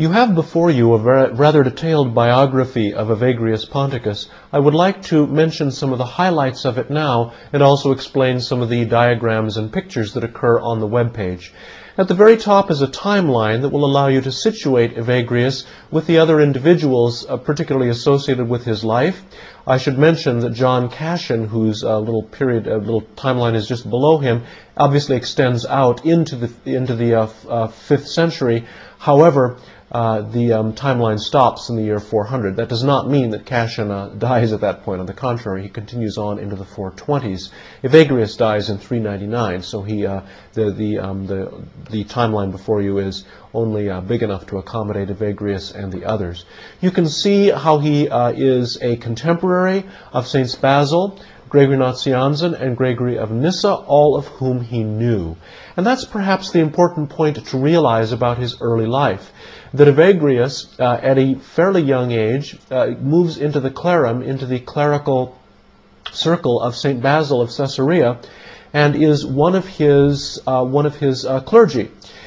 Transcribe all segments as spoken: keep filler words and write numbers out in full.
You have before you a rather detailed biography of Evagrius Ponticus. I would like to mention some of the highlights of it now and also explain some of the diagrams and pictures that occur on the web page. At the very top is a timeline that will allow you to situate Evagrius with the other individuals uh, particularly associated with his life. I should mention that John Cassian, whose uh, little period, uh, little timeline is just below him, obviously extends out into the into the uh, uh, fifth century. However, Uh, the um, timeline stops in the year four hundred. That does not mean that Cassian uh, dies at that point. On the contrary, he continues on into the four twenties. Evagrius dies in three ninety-nine, so he uh, the the, um, the the timeline before you is only uh, big enough to accommodate Evagrius and the others. You can see how he uh, is a contemporary of Saints Basil, Gregory Nazianzen, and Gregory of Nyssa, all of whom he knew. And that's perhaps the important point to realize about his early life, that Evagrius, uh, at a fairly young age, uh, moves into the Clerum, into the clerical circle of Saint Basil of Caesarea, and is one of his, uh, one of his uh, clergy.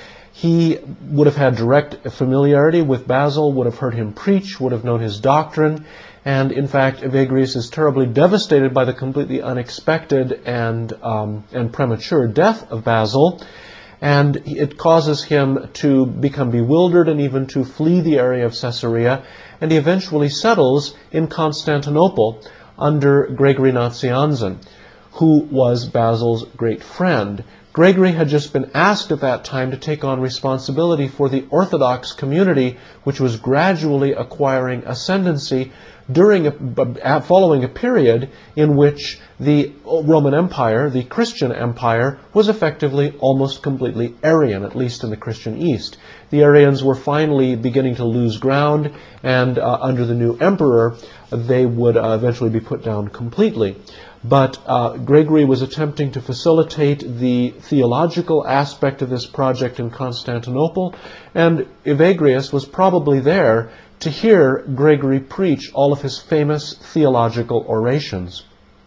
He would have had direct familiarity with Basil, would have heard him preach, would have known his doctrine, and in fact, Evagrius is terribly devastated by the completely unexpected and, um, and premature death of Basil, and it causes him to become bewildered and even to flee the area of Caesarea, and he eventually settles in Constantinople under Gregory Nazianzen, who was Basil's great friend. Gregory had just been asked at that time to take on responsibility for the Orthodox community, which was gradually acquiring ascendancy during a, following a period in which the Roman Empire, the Christian Empire, was effectively almost completely Arian, at least in the Christian East. The Arians were finally beginning to lose ground, and uh, under the new emperor, they would uh, eventually be put down completely. But uh, Gregory was attempting to facilitate the theological aspect of this project in Constantinople, and Evagrius was probably there to hear Gregory preach all of his famous theological orations.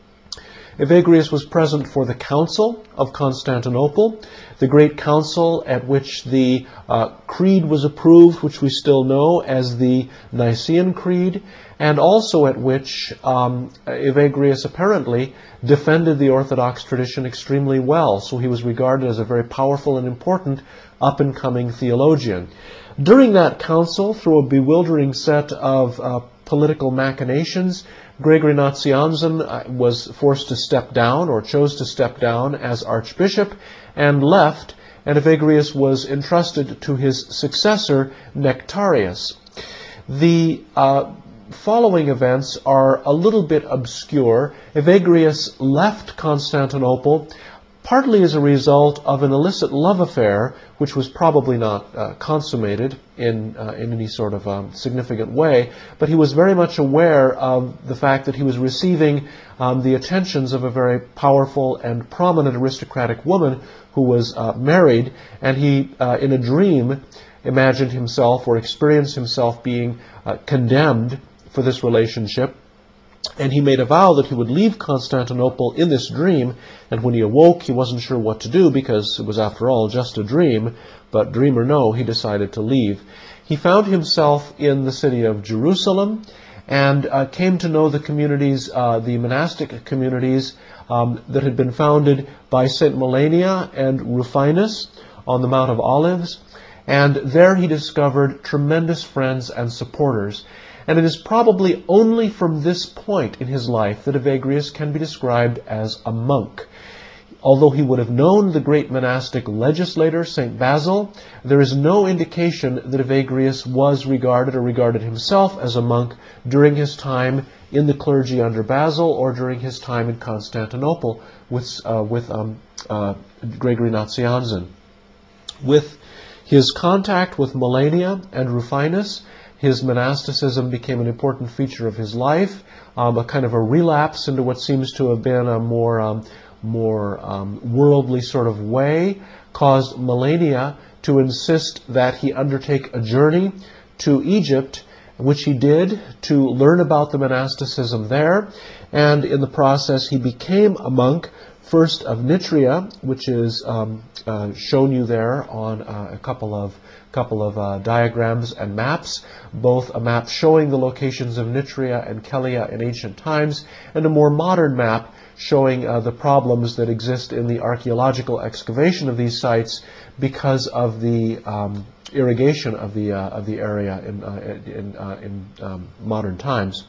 Evagrius was present for the Council of Constantinople, the great council at which the uh, creed was approved, which we still know as the Nicene Creed, and also at which um, Evagrius apparently defended the Orthodox tradition extremely well. So he was regarded as a very powerful and important up-and-coming theologian. During that council, through a bewildering set of uh, political machinations, Gregory Nazianzen was forced to step down, or chose to step down, as archbishop, and left, and Evagrius was entrusted to his successor, Nectarius. The uh, following events are a little bit obscure. Evagrius left Constantinople partly as a result of an illicit love affair, which was probably not uh, consummated in, uh, in any sort of um, significant way, but he was very much aware of the fact that he was receiving um, the attentions of a very powerful and prominent aristocratic woman who was uh, married, and he, uh, in a dream, imagined himself or experienced himself being uh, condemned for this relationship. And he made a vow that he would leave Constantinople in this dream, and when he awoke, he wasn't sure what to do because it was, after all, just a dream, but dream or no, he decided to leave. He found himself in the city of Jerusalem and uh, came to know the communities, uh, the monastic communities um, that had been founded by Saint Melania and Rufinus on the Mount of Olives, and there he discovered tremendous friends and supporters. And it is probably only from this point in his life that Evagrius can be described as a monk. Although he would have known the great monastic legislator, Saint Basil, there is no indication that Evagrius was regarded or regarded himself as a monk during his time in the clergy under Basil or during his time in Constantinople with, uh, with um, uh, Gregory Nazianzen. With his contact with Melania and Rufinus, his monasticism became an important feature of his life, um, a kind of a relapse into what seems to have been a more, um, more um, worldly sort of way, caused Melania to insist that he undertake a journey to Egypt, which he did, to learn about the monasticism there, and in the process he became a monk First of Nitria, which is um, uh, shown you there on uh, a couple of couple of uh, diagrams and maps, both a map showing the locations of Nitria and Kellia in ancient times, and a more modern map showing uh, the problems that exist in the archaeological excavation of these sites because of the um, irrigation of the uh, of the area in uh, in, uh, in um, modern times.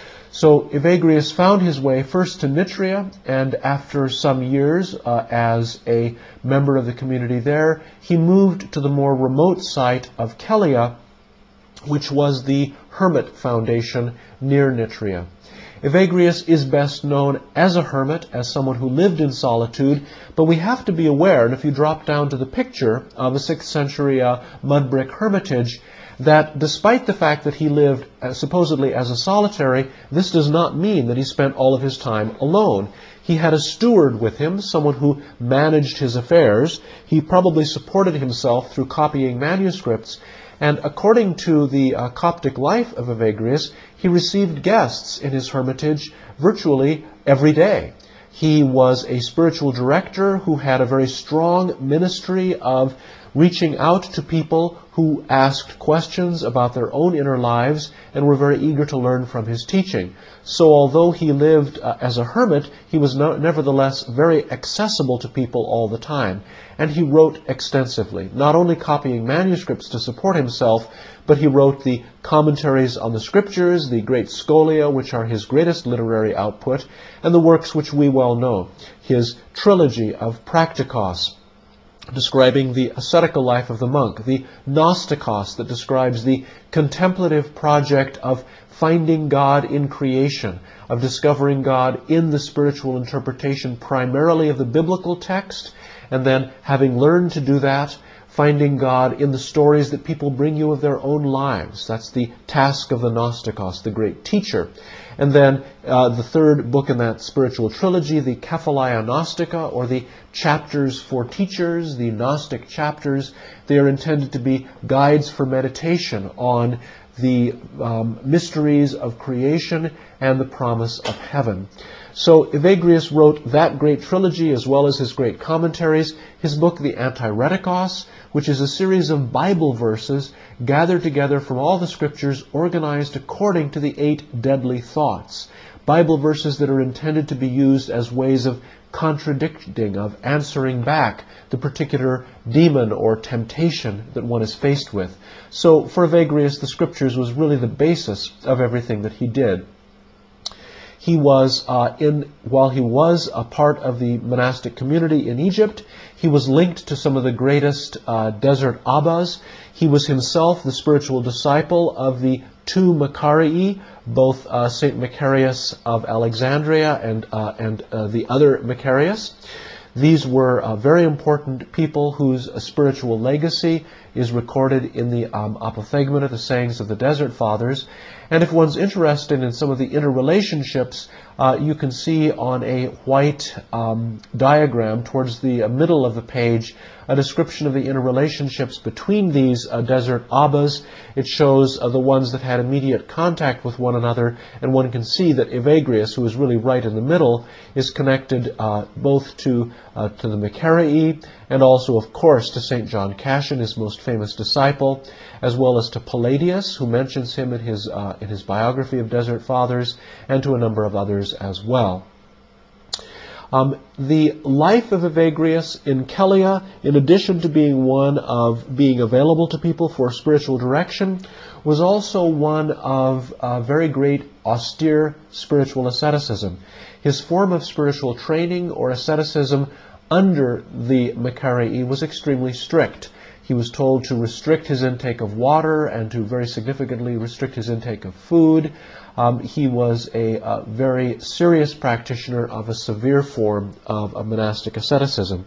So Evagrius found his way first to Nitria, and after some years uh, as a member of the community there, he moved to the more remote site of Kellia, which was the Hermit Foundation near Nitria. Evagrius is best known as a hermit, as someone who lived in solitude, but we have to be aware, and if you drop down to the picture of a sixth century uh, mud brick hermitage, that despite the fact that he lived uh, supposedly as a solitary, this does not mean that he spent all of his time alone. He had a steward with him, someone who managed his affairs. He probably supported himself through copying manuscripts, and according to the uh, Coptic life of Evagrius, he received guests in his hermitage virtually every day. He was a spiritual director who had a very strong ministry of reaching out to people who asked questions about their own inner lives and were very eager to learn from his teaching. So although he lived uh, as a hermit, he was no, nevertheless very accessible to people all the time. And he wrote extensively, not only copying manuscripts to support himself, but he wrote the commentaries on the scriptures, the great scholia, which are his greatest literary output, and the works which we well know. His trilogy of Practicos, describing the ascetical life of the monk, the Gnostikos, that describes the contemplative project of finding God in creation, of discovering God in the spiritual interpretation primarily of the biblical text, and then, having learned to do that, finding God in the stories that people bring you of their own lives. That's the task of the Gnostikos, the great teacher. And then uh, the third book in that spiritual trilogy, the Kephalaia Gnostica, or the chapters for teachers, the Gnostic chapters. They are intended to be guides for meditation on the um, mysteries of creation and the promise of heaven. So Evagrius wrote that great trilogy as well as his great commentaries. His book, the Antiretikos, which is a series of Bible verses gathered together from all the scriptures, organized according to the eight deadly thoughts. Bible verses that are intended to be used as ways of contradicting, of answering back the particular demon or temptation that one is faced with. So for Evagrius, the scriptures was really the basis of everything that he did. He was, uh, in, while he was a part of the monastic community in Egypt, he was linked to some of the greatest uh, desert abbas. He was himself the spiritual disciple of the two Macarii, both uh, Saint Macarius of Alexandria and, uh, and uh, the other Macarius. These were uh, very important people whose uh, spiritual legacy is recorded in the um, Apophthegmata, the sayings of the Desert Fathers. And if one's interested in some of the interrelationships, uh, you can see on a white um, diagram towards the uh, middle of the page a description of the interrelationships between these uh, desert abbas. It shows uh, the ones that had immediate contact with one another, and one can see that Evagrius, who is really right in the middle, is connected uh, both to, uh, to the Macarii and also, of course, to Saint John Cassian, his most famous disciple, as well as to Palladius, who mentions him in his, uh, in his biography of Desert Fathers, and to a number of others as well. Um, the life of Evagrius in Kellia, in addition to being one of being available to people for spiritual direction, was also one of uh, very great austere spiritual asceticism. His form of spiritual training or asceticism under the Macarii was extremely strict. He was told to restrict his intake of water and to very significantly restrict his intake of food. Um, he was a uh, very serious practitioner of a severe form of, of monastic asceticism.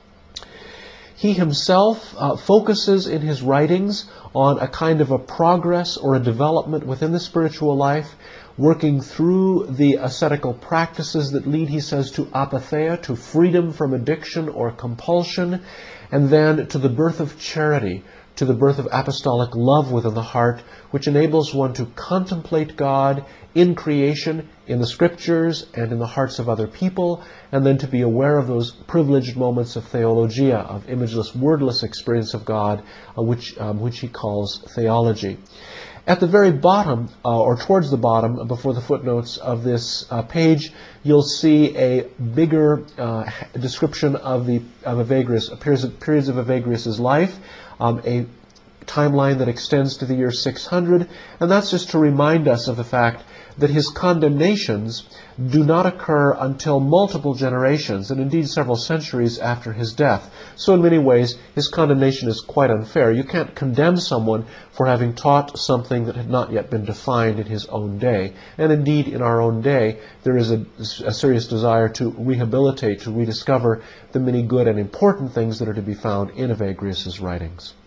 He himself uh, focuses in his writings on a kind of a progress or a development within the spiritual life, working through the ascetical practices that lead, he says, to apatheia, to freedom from addiction or compulsion, and then to the birth of charity, to the birth of apostolic love within the heart, which enables one to contemplate God in creation, in the scriptures and in the hearts of other people, and then to be aware of those privileged moments of theologia, of imageless, wordless experience of God, uh, which, um, which he calls theology. At the very bottom, uh, or towards the bottom, before the footnotes of this uh, page, you'll see a bigger uh, description of the of Evagrius, periods of, periods of Evagrius's life, um, a timeline that extends to the year six hundred, and that's just to remind us of the fact that his condemnations do not occur until multiple generations, and indeed several centuries after his death. So in many ways, his condemnation is quite unfair. You can't condemn someone for having taught something that had not yet been defined in his own day. And indeed, in our own day, there is a, a serious desire to rehabilitate, to rediscover the many good and important things that are to be found in Evagrius's writings.